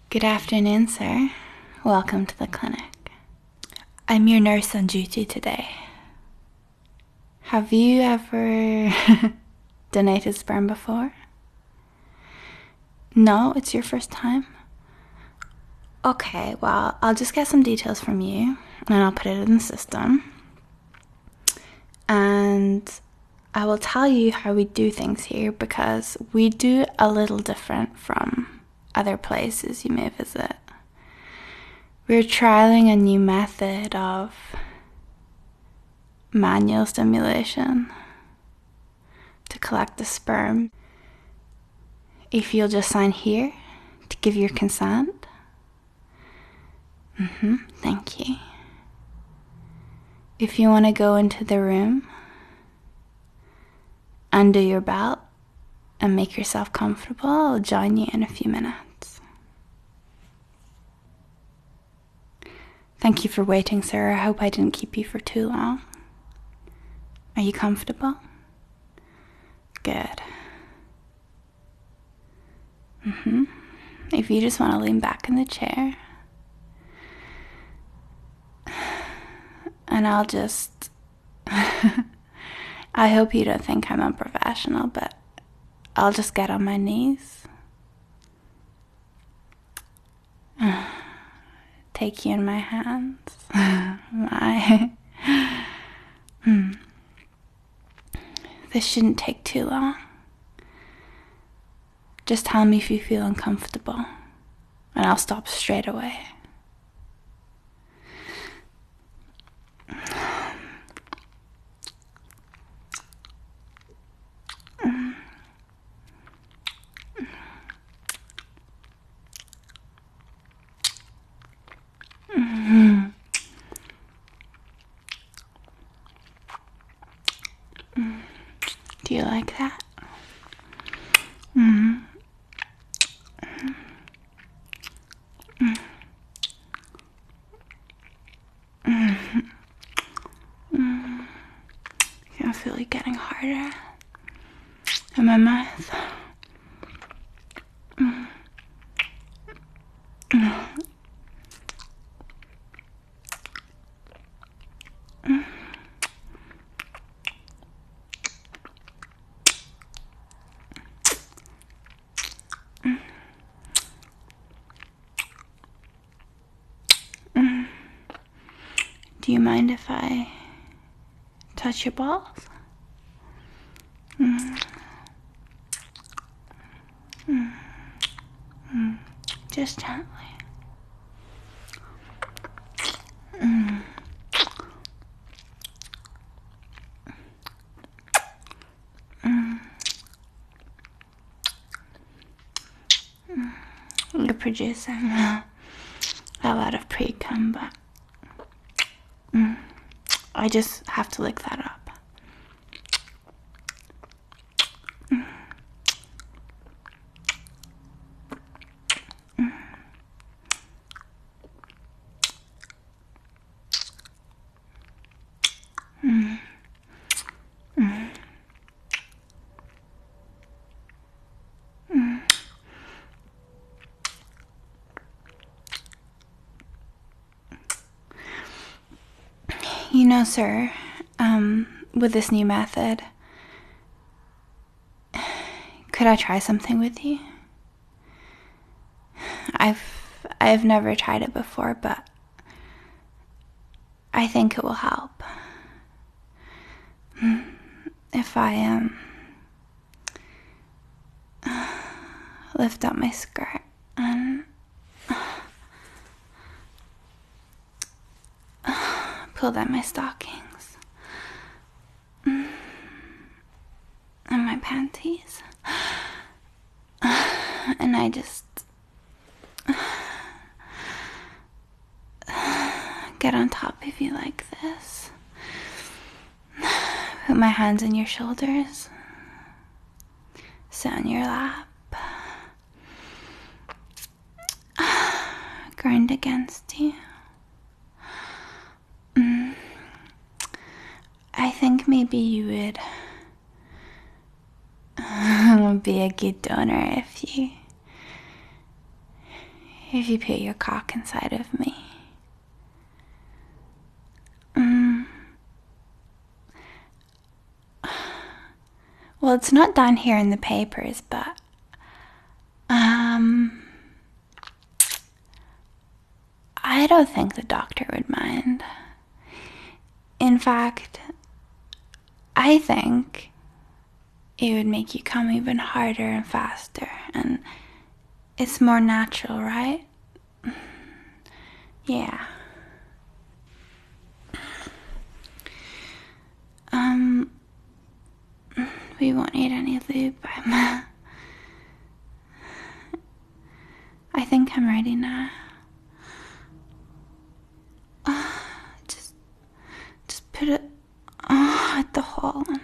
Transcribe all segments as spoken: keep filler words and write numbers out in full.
Good afternoon, sir. Welcome to the clinic. I'm your nurse on duty today. Have you ever donated sperm before? No, it's your first time? Okay, well, I'll just get some details from you and I'll put it in the system. And I will tell you how we do things here because we do a little different from other places you may visit. We're trialing a new method of manual stimulation to collect the sperm. If you'll just sign here to give your consent. Mm-hmm, thank you. If you want to go into the room, undo your belt and make yourself comfortable, I'll join you in a few minutes. Thank you for waiting, sir. I hope I didn't keep you for too long. Are you comfortable? Good. Mm-hmm. If you just want to lean back in the chair, and I'll just... I hope you don't think I'm unprofessional, but I'll just get on my knees. Take you in my hands. my... hmm. This shouldn't take too long. Just tell me if you feel uncomfortable, and I'll stop straight away. Do you like that? Mm-hmm. Mm-hmm. Mm-hmm. I feel it getting harder in my mouth. Mm. Mm. Mm. Mm. Do you mind if I touch your balls? Mm. Mm. Mm. Just gently. Mm. Mm. Mm. You're producing a lot of pre-cum, but mm. I just have to lick that up. Mm. Mm. Mm. Mm. Mm. You know, sir, um, with this new method, could I try something with you? I've I've never tried it before, but I think it will help. If I um lift up my skirt and pull down my stockings and my panties, and I just get on top of you like this. Put my hands on your shoulders, sit on your lap, grind against you. Mm. I think maybe you would be a good donor if you if you put your cock inside of me. Mm. Well, it's not down here in the papers, but um, I don't think the doctor would mind. In fact, I think it would make you come even harder and faster, and it's more natural, right? Yeah. Um, we won't need any lube. I'm, I think I'm ready now. Uh, just, just put it uh, at the hole and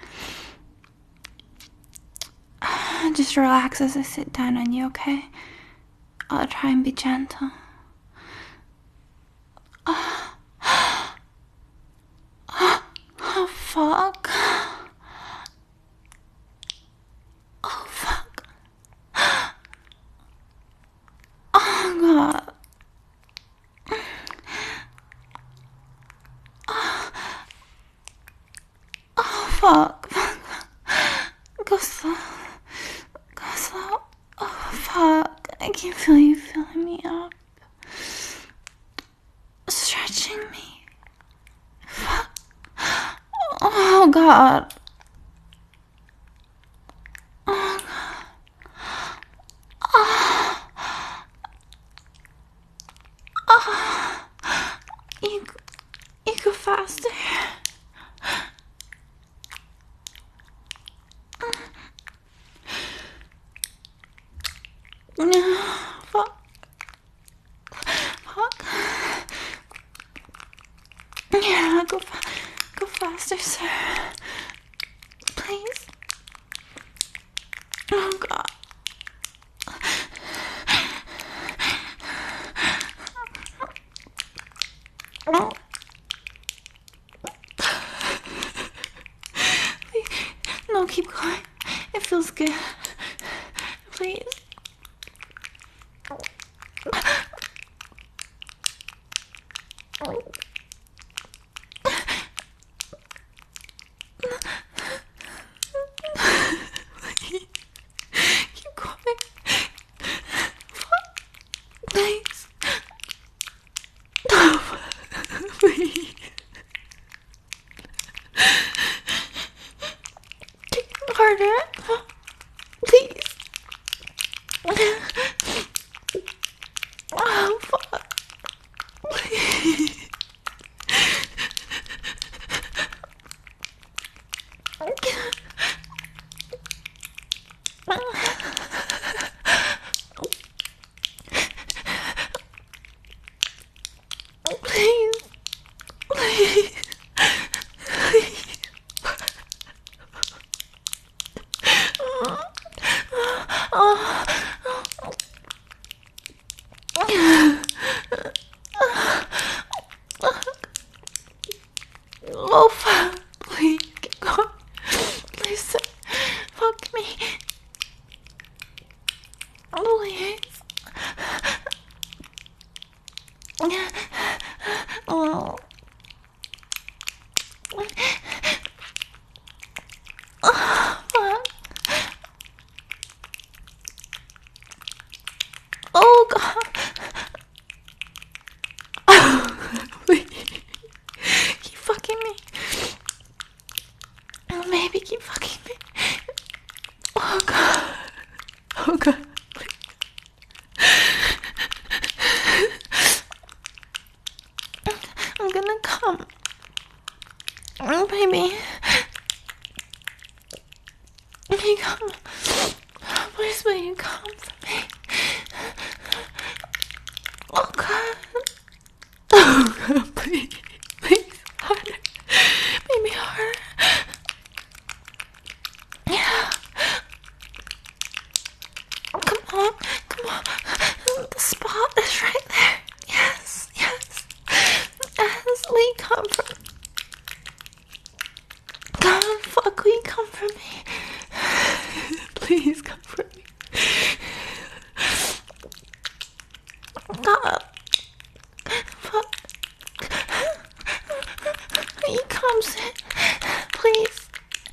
uh, just relax as I sit down on you, okay? I'll try and be gentle. Uh, oh, fuck. Oh, fuck. Oh, God. Oh, fuck. Go slow. Go slow. Oh, fuck. I can feel you filling me up. Stretching me. Fuck. Oh, God. Oh, God. Oh. Oh. You, you go faster. Fuck. Fuck. Yeah, go, fa- go faster, sir. Please. Oh, God. Oh. Please. No, keep going. It feels good. Please. Keep going. Please. Please. Harder. Please. Oh, fuck. Please. Please. Please. Please. Oh. Oh, fuck. Please. Keep going. Please, sir. Fuck me. Please. Oh. Oh, fuck. Oh, God. Please. Keep fucking me. Oh, maybe keep fucking me. Oh, God. Oh, God. I'm gonna come. Oh, baby. Will you come? Please, will you come for me? Oh, God. Oh, God, please. Please, harder. Maybe harder. Yeah. Come on. Come on. The spot is right there. Yes, yes. Yes, will you come for me? God, fuck, will you come for me? Please come for me. God. Fuck. Will you come sit? Please.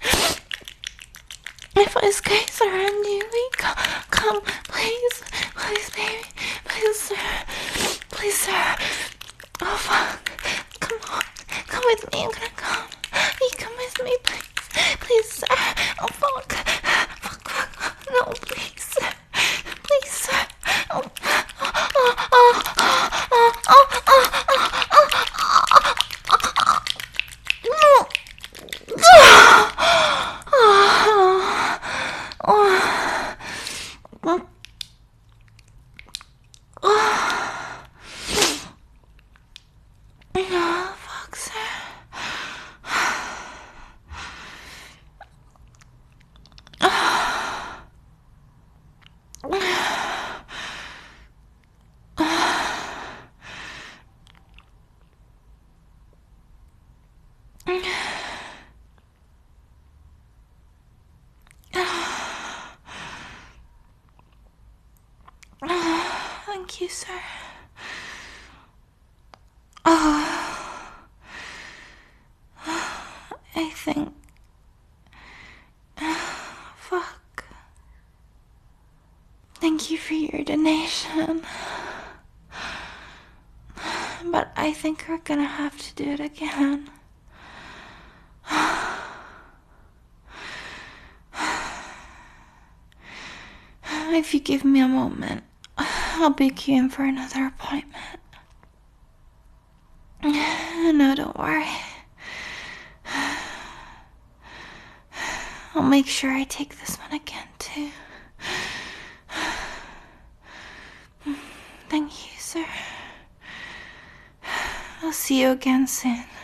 If I squeeze around you, will you come? Come, please. Please, baby. Please, sir. Please, sir. Oh, fuck. Come on. Come with me. I'm gonna come. Will you come with me, please? Please, sir. Oh, fuck. Fuck, fuck. No, please, sir. Please, sir. Oh, oh, oh, oh, oh, oh, oh, oh, oh. Oh, fuck, sir. Thank you, sir. Oh, I think. Fuck. Thank you for your donation. But I think we're gonna have to do it again. If you give me a moment, I'll book you in for another appointment. No, don't worry. I'll make sure I take this one again, too. Thank you, sir. I'll see you again soon.